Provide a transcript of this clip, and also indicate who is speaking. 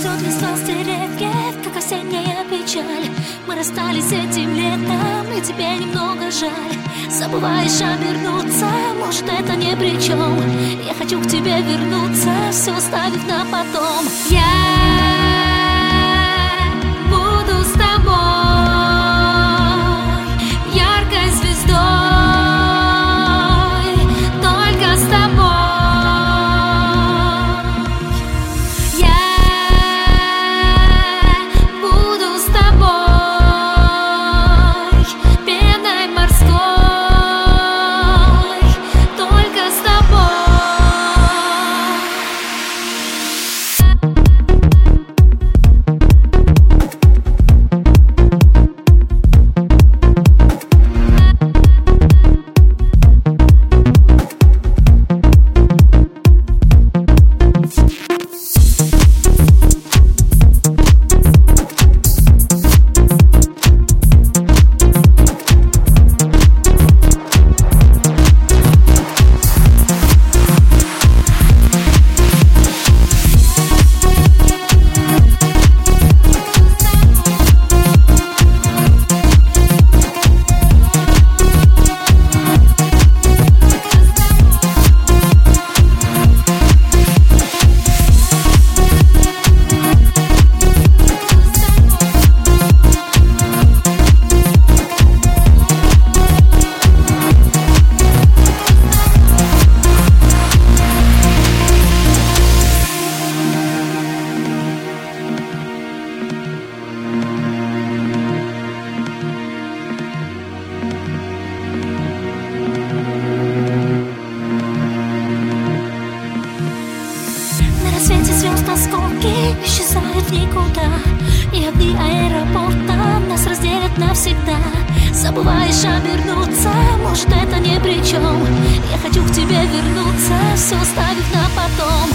Speaker 1: Падет листва с деревьев, как осенняя печаль. Мы расстались этим летом, и тебе немного жаль. Забываешь обернуться, может это ни при чем. Я хочу к тебе вернуться, все оставив на потом. Я буду с тобой, яркой звездой, только с тобой. Звезд осколки исчезают в никуда, и огни аэропорта нас разделят навсегда. Забываешь обернуться, может это ни при чем. Я хочу к тебе вернуться, все оставив на потом.